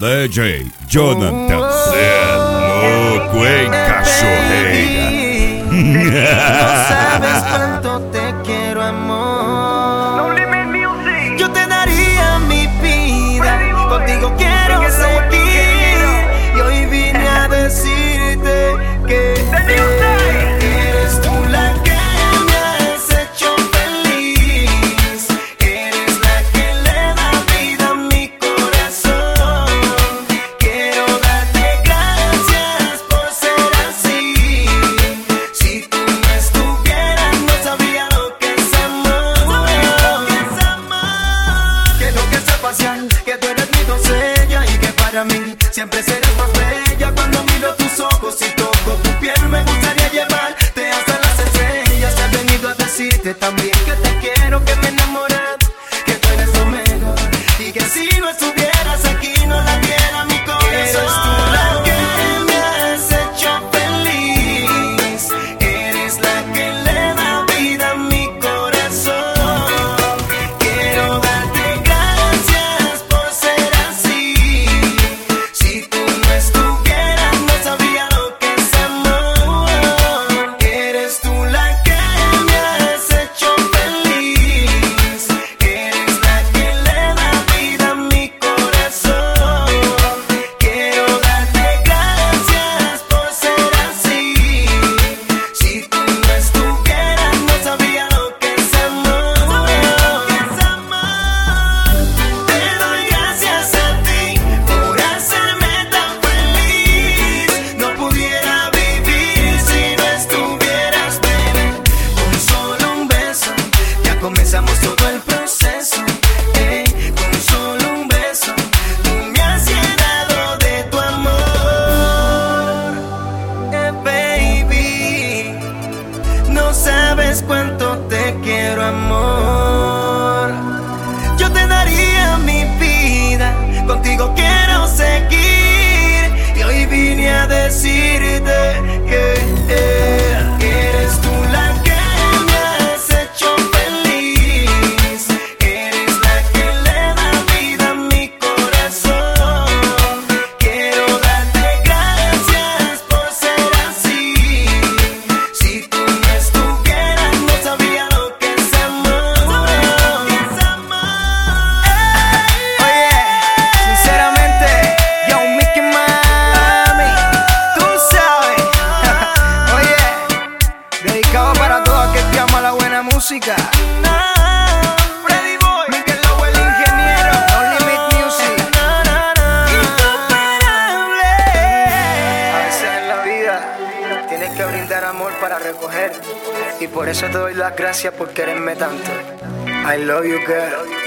DJ Jonathan loco en cachorreira. No sabes cuánto te quiero, amor. Yo te daría mi vida, contigo quiero seguir. Y hoy vine a decirte que eres tú la que me has hecho feliz. Eres la que le da vida a mi corazón. Quiero darte gracias por ser así. Si tú no estuvieras no sabría lo que es amor. Quiero que sepas ya que tú eres mi doncella y que para mí siempre serás más bella. Cuando miro tus ojos y toco tu piel me gustaría llevarte hasta las estrellas. He venido a decirte también que te quiero, que me he enamorado, que tú eres lo mejor y que si no estuvieras aquí no latiera mi corazón. Eres tú la que me has hecho feliz. Eres la que le da vida a mi corazón. Quiero darte gracias por ser así. Si tú no estuvieras no sabría lo que es amor. Eres tú la que me has hecho feliz. Eres la que le da vida a mi corazón. Quiero darte gracias por ser así. Si tú no estuvieras no sabría lo que es amor. Te doy gracias a ti por hacerme tan feliz. No pudiera vivir si no estuvieras, baby. Con solo un beso ya comenzamos todo el proceso. Con solo un beso tú me has llenado de tu amor. Baby, no sabes cuánto te quiero, amor. Yo te daría mi vida, contigo quiero seguir. Y hoy vine a decirte que eres tú la que me has hecho feliz. Eres la que le da vida a mi corazón. Quiero darte gracias por ser así. Si tú no estuvieras no sabría lo que es amor. Oye, sinceramente, yo Mickey Mami, tú sabes. Oye, dedicado para todo aquel que ama la buena música. Freddy Boy, Miguel Lowe, el ingeniero, No Limit Music. Incomparable. A veces en la vida tienes que brindar amor para recoger. Y por eso te doy las gracias por quererme tanto. I love you, girl.